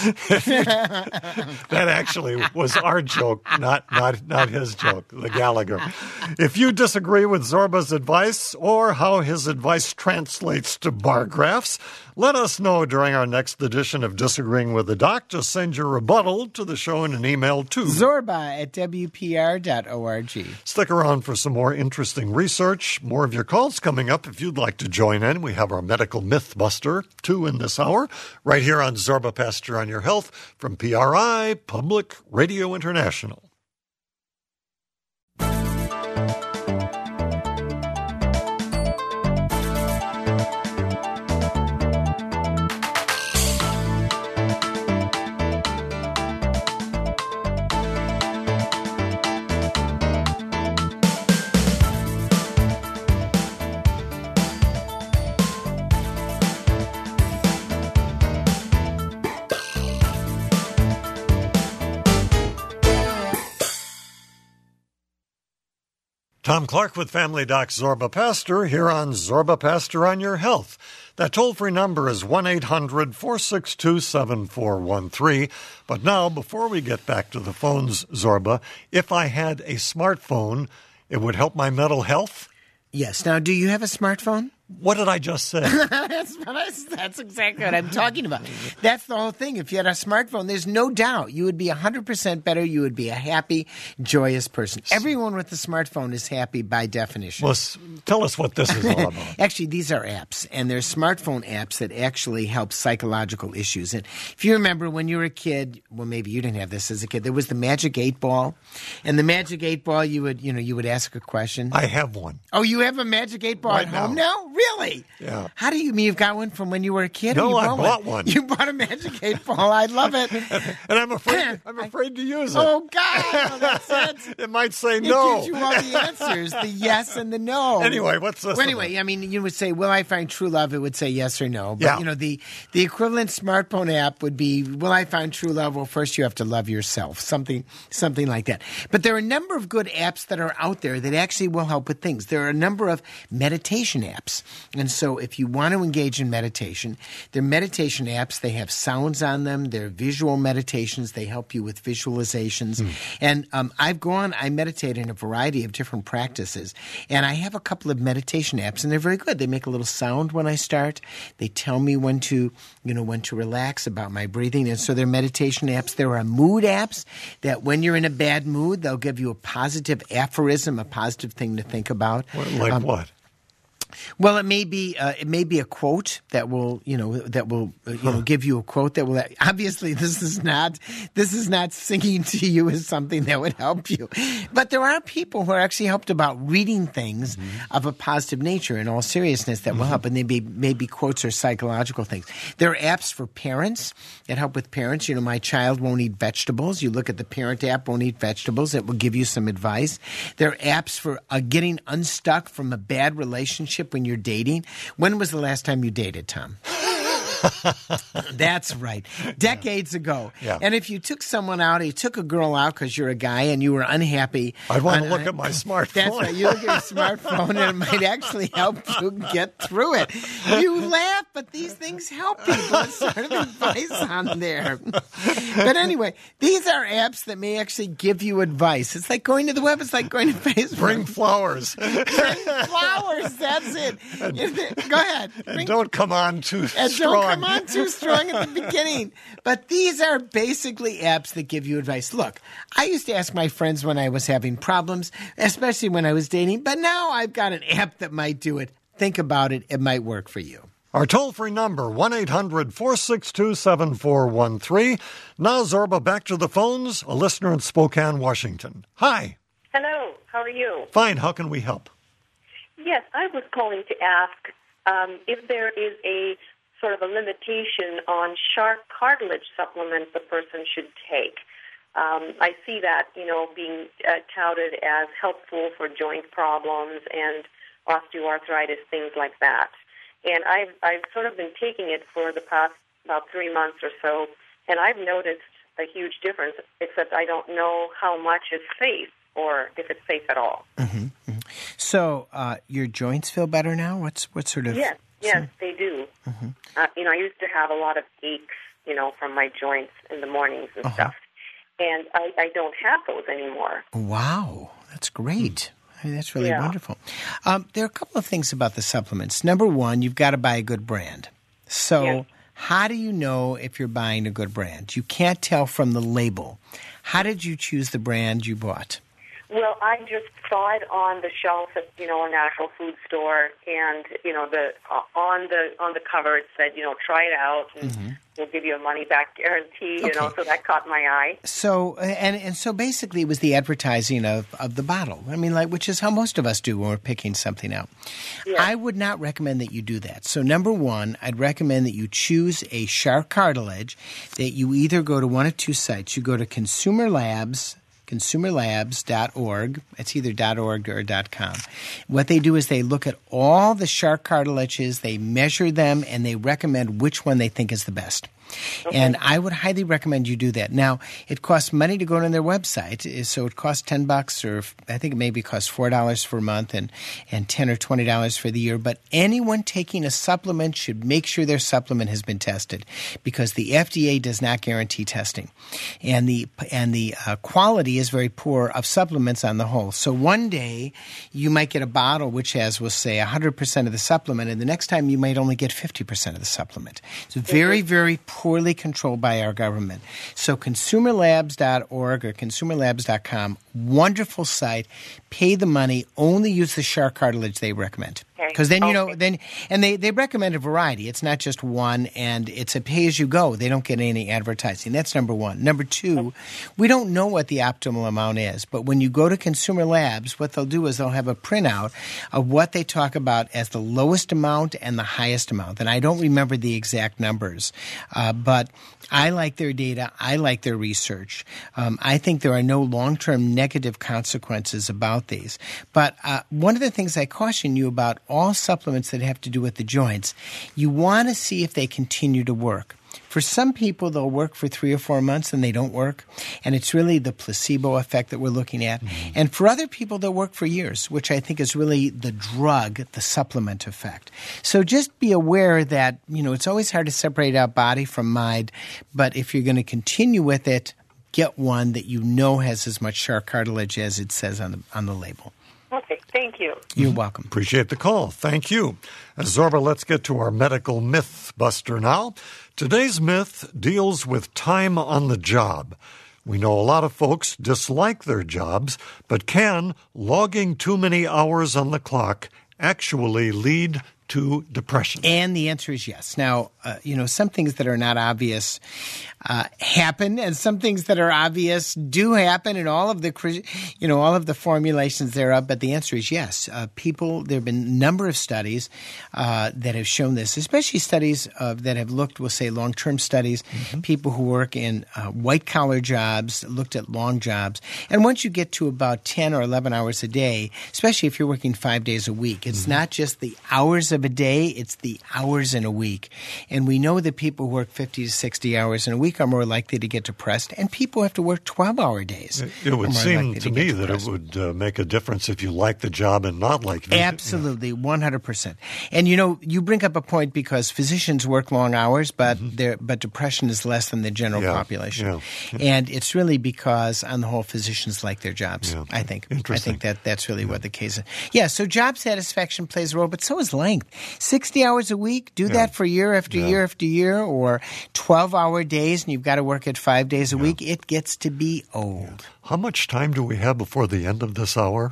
That actually was our joke, not, not, not his joke, the Gallagher. If you disagree with Zorba's advice or how his advice translates to bar graphs, let us know during our next edition of Disagreeing with the Doc. Just send your rebuttal to the show in an email to Zorba at W P R dot org. Stick around for some more interesting research. More of your calls coming up. If you'd like to join in, we have our Medical Mythbuster, two in this hour, right here on Zorba Pastor on Your Health from P R I, Public Radio International. Tom Clark with Family Doc Zorba Pastor here on Zorba Pastor on Your Health. That toll-free number is one eight hundred four six two seven four one three. But now, before we get back to the phones, Zorba, if I had a smartphone, it would help my mental health? Yes. Now, do you have a smartphone? What did I just say? that's, what I, that's exactly what I'm talking about. That's the whole thing. If you had a smartphone, there's no doubt you would be one hundred percent better. You would be a happy, joyous person. Everyone with a smartphone is happy by definition. Well, tell us what this is all about. Actually, these are apps, and they're smartphone apps that actually help psychological issues. And if you remember when you were a kid, well, maybe you didn't have this as a kid, there was the Magic eight Ball. And the Magic eight Ball, you would, you know, you would ask a question. I have one. Oh, you have a Magic eight Ball right at home now? now? Really? Yeah. How do you mean you've got one from when you were a kid? No, you I bought bought one? one. You bought a Magic eight Ball. I love it. and, and I'm afraid I'm afraid to use it. Oh, God. Well, that's it. It might say it no. It gives you all the answers, the yes and the no. Anyway, what's this? Well, anyway, I mean, you would say, will I find true love? It would say yes or no. But, yeah. you know, the, the equivalent smartphone app would be, will I find true love? Well, first you have to love yourself, something something like that. But there are a number of good apps that are out there that actually will help with things. There are a number of meditation apps. And so if you want to engage in meditation, they're meditation apps. They have sounds on them. They're visual meditations. They help you with visualizations. Mm. And um, I've gone, I meditate in a variety of different practices. And I have a couple of meditation apps, and they're very good. They make a little sound when I start. They tell me when to, you know, when to relax about my breathing. And so they're meditation apps. There are mood apps that when you're in a bad mood, they'll give you a positive aphorism, a positive thing to think about. What, like um, what? Well, it may be uh, it may be a quote that will you know that will uh, you know give you a quote that will obviously this is not this is not singing to you as something that would help you, but there are people who are actually helped about reading things mm-hmm. of a positive nature in all seriousness that will mm-hmm. help, and they may maybe quotes or psychological things. There are apps for parents that help with parents. You know, my child won't eat vegetables. You look at the parent app, won't eat vegetables. It will give you some advice. There are apps for uh, getting unstuck from a bad relationship when you're dating. When was the last time you dated, Tom? That's right. Decades yeah. ago. Yeah. And if you took someone out, you took a girl out because you're a guy and you were unhappy. I'd want on, to look on, at my smartphone. That's right. You look at your smartphone and it might actually help you get through it. You laugh, but these things help people. It's sort of advice on there. But anyway, these are apps that may actually give you advice. It's like going to the web. It's like going to Facebook. Bring flowers. Bring flowers. That's it. Go ahead. Bring, and don't come on too and strong. Don't come on too strong at the beginning. But these are basically apps that give you advice. Look, I used to ask my friends when I was having problems, especially when I was dating, but now I've got an app that might do it. Think about it. It might work for you. Our toll-free number, one eight hundred four six two seven four one three. Now, Zorba, back to the phones. A listener in Spokane, Washington. Hi. Hello. How are you? Fine. How can we help? Yes, I was calling to ask um, if there is a sort of a limitation on shark cartilage supplements a person should take. Um, I see that, you know, being uh, touted as helpful for joint problems and osteoarthritis, things like that. And I've, I've sort of been taking it for the past about three months or so, and I've noticed a huge difference, except I don't know how much is safe or if it's safe at all. Mm-hmm, mm-hmm. So uh, your joints feel better now? What's what sort of... Yes, yes, they do. Mm-hmm. Uh, you know, I used to have a lot of aches, you know, from my joints in the mornings and uh-huh. stuff. And I, I don't have those anymore. Wow, that's great. I mean, that's really yeah. wonderful. Um, there are a couple of things about the supplements. Number one, you've got to buy a good brand. So yes. how do you know if you're buying a good brand? You can't tell from the label. How did you choose the brand you bought? Well, I just saw it on the shelf at, you know, a natural food store, and, you know, the uh, on the on the cover it said, you know, try it out, and mm-hmm. we'll give you a money-back guarantee, you okay. know, so that caught my eye. So, and and so basically it was the advertising of, of the bottle. I mean, like, which is how most of us do when we're picking something out. Yeah. I would not recommend that you do that. So, number one, I'd recommend that you choose a shark cartilage, that you either go to one of two sites. You go to Consumer Labs, consumer labs dot org. It's either .org or .com. What they do is they look at all the shark cartilages, they measure them, and they recommend which one they think is the best. Okay. And I would highly recommend you do that. Now, it costs money to go on their website, so it costs ten bucks, or I think it maybe costs four dollars for a month and, and ten or twenty dollars for the year. But anyone taking a supplement should make sure their supplement has been tested, because the F D A does not guarantee testing. And the and the uh, quality is very poor of supplements on the whole. So one day you might get a bottle which has, we'll say, one hundred percent of the supplement, and the next time you might only get fifty percent of the supplement. It's very, very poor. Poorly controlled by our government. So consumer labs dot org or consumer labs dot com, wonderful site. Pay the money. Only use the shark cartilage they recommend. Because then, you know, then, and they, they recommend a variety. It's not just one, and it's a pay-as-you-go. They don't get any advertising. That's number one. Number two, we don't know what the optimal amount is. But when you go to Consumer Labs, what they'll do is they'll have a printout of what they talk about as the lowest amount and the highest amount. And I don't remember the exact numbers. Uh, but I like their data. I like their research. Um, I think there are no long-term negative consequences about these. But uh, one of the things I caution you about all supplements that have to do with the joints, you want to see if they continue to work. For some people, they'll work for three or four months and they don't work, and it's really the placebo effect that we're looking at. Mm-hmm. And for other people, they'll work for years, which I think is really the drug, the supplement effect. So just be aware that, you know, it's always hard to separate out body from mind, but if you're going to continue with it, get one that you know has as much shark cartilage as it says on the on the label. Okay, thank you. You're welcome. Appreciate the call. Thank you. As Zorba, let's get to our medical myth buster now. Today's myth deals with time on the job. We know a lot of folks dislike their jobs, but can logging too many hours on the clock actually lead to depression? And the answer is yes. Now, uh, you know, some things that are not obvious uh, happen, and some things that are obvious do happen, and all of the, you know, all of the formulations thereof. But the answer is yes. Uh, people, there have been a number of studies uh, that have shown this, especially studies uh, that have looked, we'll say, long-term studies, mm-hmm. people who work in uh, white-collar jobs, looked at long jobs. And once you get to about ten or eleven hours a day, especially if you're working five days a week, it's mm-hmm. not just the hours of a day, it's the hours in a week. And we know that people who work fifty to sixty hours in a week are more likely to get depressed, and people who have to work twelve-hour days. It, it would seem to, to me that it would uh, make a difference if you like the job and not like it. Absolutely, one hundred percent. And, you know, you bring up a point because physicians work long hours, but mm-hmm. but depression is less than the general yeah, population. Yeah, yeah. And it's really because, on the whole, physicians like their jobs, yeah. I think. Interesting. I think that that's really yeah. what the case is. Yeah, so job satisfaction plays a role, but so is length. sixty hours a week, do yeah. that for year after yeah. year after year, or twelve-hour days, and you've got to work it five days a yeah. week. It gets to be old. Yeah. How much time do we have before the end of this hour?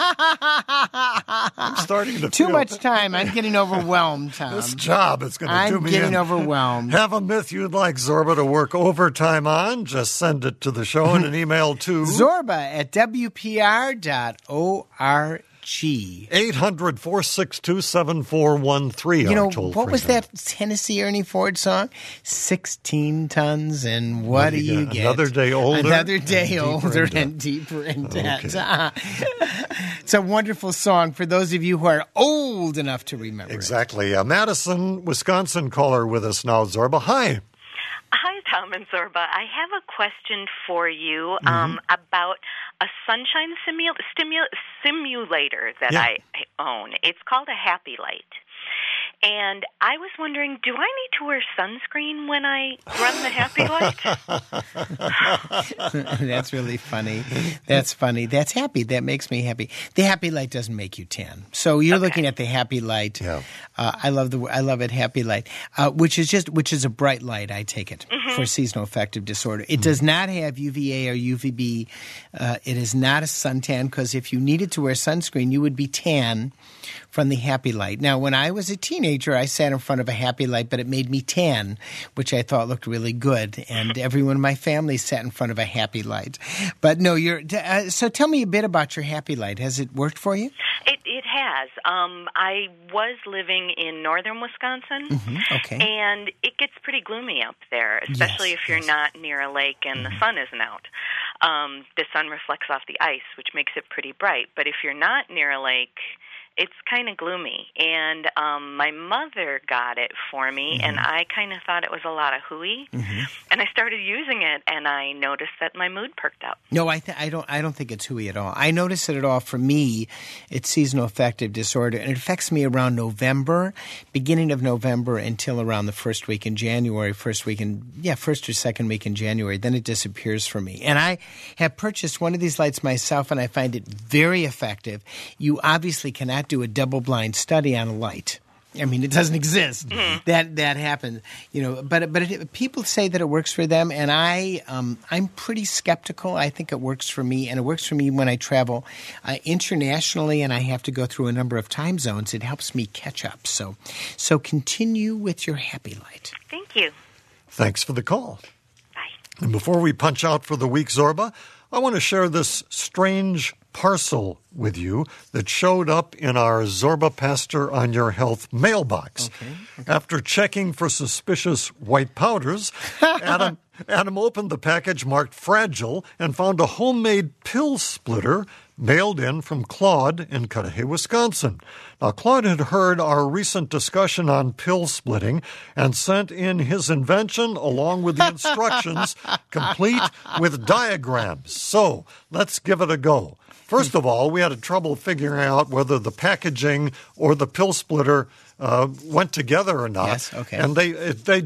I'm starting to Too feel much time. I'm getting overwhelmed, Tom. This job is going to do me I'm getting in. overwhelmed. Have a myth you'd like Zorba to work overtime on? Just send it to the show in an email to Zorba at W P R dot org. eight hundred, four six two, seven four one three. You know, what was that Tennessee Ernie Ford song? sixteen tons, and what, what do you get? Another day older. Another day and older deeper and deeper in debt. Okay. It's a wonderful song for those of you who are old enough to remember exactly. it. Uh, Madison, Wisconsin caller with us now, Zorba. Hi. Hi, Tom and Zorba. I have a question for you mm-hmm. um, about a sunshine simu- stimu- simulator that yeah. I own. It's called a Happy Light. And I was wondering, do I need to wear sunscreen when I run the Happy Light? That's really funny. That's funny. That's happy. That makes me happy. The Happy Light doesn't make you tan. So you're okay. looking at the Happy Light. Yeah. Uh, I love the I love it. Happy Light, uh, which is just which is a bright light. I take it mm-hmm. for seasonal affective disorder. It mm-hmm. does not have U V A or U V B. Uh, it is not a suntan, because if you needed to wear sunscreen, you would be tan from the Happy Light. Now, when I was a teenager, I sat in front of a Happy Light, but it made me tan, which I thought looked really good. And everyone in my family sat in front of a Happy Light. But no, you're. Uh, so tell me a bit about your Happy Light. Has it worked for you? It, it has. Um, I was living in northern Wisconsin, mm-hmm. okay. and it gets pretty gloomy up there, especially yes, if you're yes. not near a lake and mm-hmm. the sun isn't out. Um, the sun reflects off the ice, which makes it pretty bright. But if you're not near a lake, it's kind of gloomy. And um, my mother got it for me, mm-hmm. and I kind of thought it was a lot of hooey. Mm-hmm. And I started using it, and I noticed that my mood perked up. No, I, th- I don't. I don't think it's hooey at all. I notice it at all. For me, it's seasonal affective disorder, and it affects me around November, beginning of November until around the first week in January, first week in yeah, first or second week in January. Then it disappears for me. And I have purchased one of these lights myself, and I find it very effective. You obviously cannot do a double-blind study on a light. I mean, it doesn't exist. Mm-hmm. That that happens, you know. But but it, people say that it works for them, and I um, I'm pretty skeptical. I think it works for me, and it works for me when I travel uh, internationally, and I have to go through a number of time zones. It helps me catch up. So so continue with your Happy Light. Thank you. Thanks for the call. Bye. And before we punch out for the week, Zorba, I want to share this strange parcel with you that showed up in our Zorba Pastor on Your Health mailbox. Okay, okay. After checking for suspicious white powders, Adam, Adam opened the package marked fragile and found a homemade pill splitter mailed in from Claude in Cudahy, Wisconsin. Now, Claude had heard our recent discussion on pill splitting and sent in his invention along with the instructions, complete with diagrams. So, let's give it a go. First of all, we had trouble figuring out whether the packaging or the pill splitter uh, went together or not. Yes, okay. And they they don't.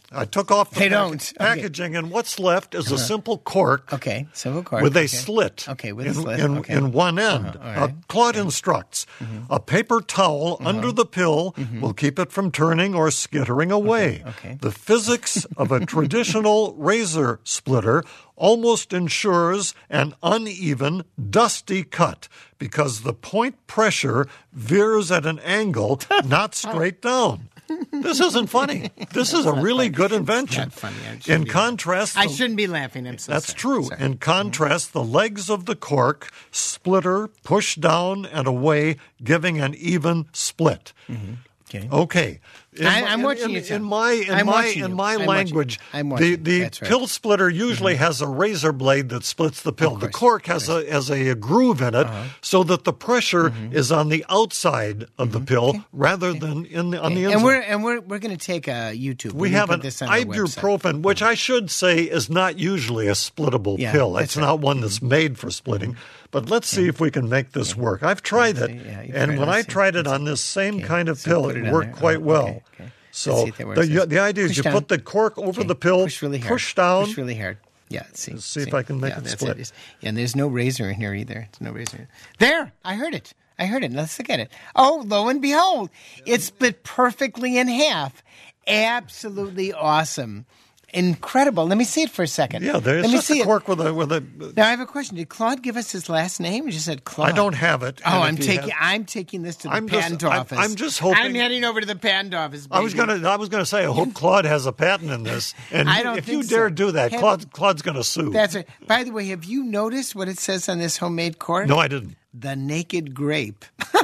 I took off the They pack- don't. packaging, Okay. and what's left is a simple cork. Okay, simple cork. With a okay. slit, Okay, with in, a slit. in, okay. in one end. Uh-huh, all Uh, right. Claude instructs, Mm-hmm. a paper towel under the pill will keep it from turning or skittering away. Okay, okay. The physics of a traditional razor splitter almost ensures an uneven, dusty cut because the point pressure veers at an angle, not straight down. This isn't funny. This is a really good invention. Not funny. I shouldn't In be contrast, I the- shouldn't be laughing. I'm so that's sorry. true. Sorry. In contrast, the legs of the cork splitter push down and away, giving an even split. Okay. Okay. In I- my- I'm in- watching in, you, Tom. in my in I'm my watching in you. my I'm language, watching. I'm the watching. the That's right. pill splitter usually has a razor blade that splits the pill. Of The course. cork has a has a, groove in it, so that the pressure is on the outside of the pill rather than in the, on the inside. And we're and we're we're going to take a YouTube. We We're have gonna an put this on our website. ibuprofen, which I should say is not usually a splittable Yeah, pill. that's It's right. not one that's made for splitting. But let's see if we can make this work. I've tried it, Yeah, you've and tried when it. I Let's see. tried it on this same Okay. kind of So pill, put it it on worked there. quite Oh, well. okay, okay. Let's So see if that works. the, the idea is Push you down. put the cork over Okay. the pill, Push really hard. push down. Push really hard. Yeah. See. Let's see if I can make yeah, it that's split. It. Yeah, and there's no razor in here either. There's no razor. There, I heard it. I heard it. Let's look at it. Oh, lo and behold, it's split perfectly in half. Absolutely awesome. Incredible. Let me see it for a second. Yeah, there's Let me just see a it. cork with a with a. Now I have a question. Did Claude give us his last name? You just said Claude. I don't have it. Oh, and I'm if he taking. has- I'm taking this to the I'm just- patent I'm- office. I'm just hoping- I'm heading over to the patent office. I was baby. gonna. I was gonna say. I hope Claude has a patent in this. And I don't if think you so. dare do that, Have- Claude, Claude's gonna sue. That's right. By the way, have you noticed what it says on this homemade cork? No, I didn't. The naked grape.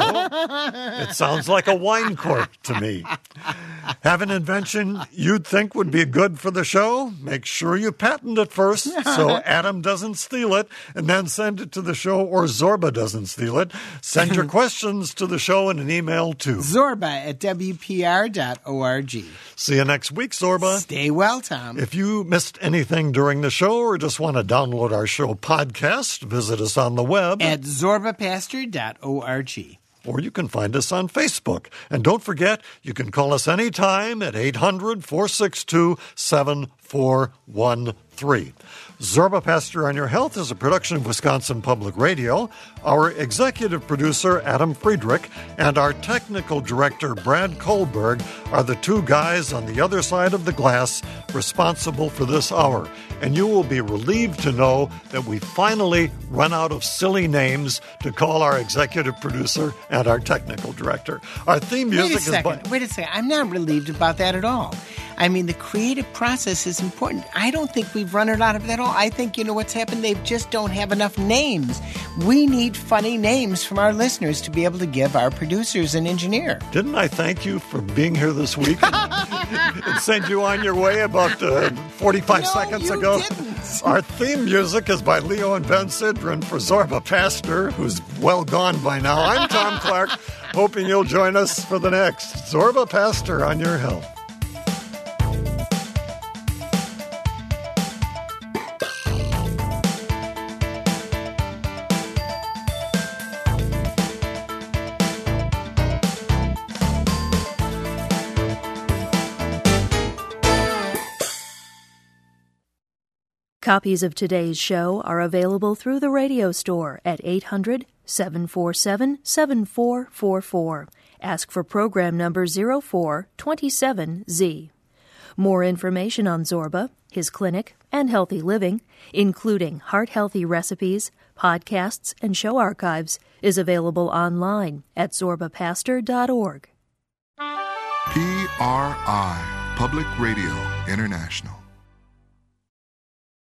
It sounds like a wine cork to me. Have an invention you'd think would be good for the show? Make sure you patent it first so Adam doesn't steal it, and then send it to the show, or Zorba doesn't steal it. Send your questions to the show in an email to Zorba at W P R dot org. See you next week, Zorba. Stay well, Tom. If you missed anything during the show or just want to download our show podcast, visit us on the web At zorba pastor dot org. or you can find us on Facebook. And don't forget, you can call us anytime at eight hundred, four six two, seven four one three. Zorba Pastor on Your Health is a production of Wisconsin Public Radio. Our executive producer, Adam Friedrich, and our technical director, Brad Kohlberg, are the two guys on the other side of the glass responsible for this hour. And you will be relieved to know that we finally run out of silly names to call our executive producer and our technical director. Our theme music Wait a is second. by... Wait a second. I'm not relieved about that at all. I mean, the creative process is important. I don't think we've run it out of that at all. I think, you know what's happened? They just don't have enough names. We need funny names from our listeners to be able to give our producers and engineer. Didn't I thank you for being here this week and send you on your way about uh, forty-five No, seconds you ago? didn't. Our theme music is by Leo and Ben Sidran for Zorba Pastor, who's well gone by now. I'm Tom Clark, hoping you'll join us for the next Zorba Pastor on Your Health. Copies of today's show are available through the radio store at eight hundred, seven four seven, seven four four four. Ask for program number zero four two seven Z. More information on Zorba, his clinic, and healthy living, including heart-healthy recipes, podcasts, and show archives, is available online at zorba pastor dot org. P R I, Public Radio International.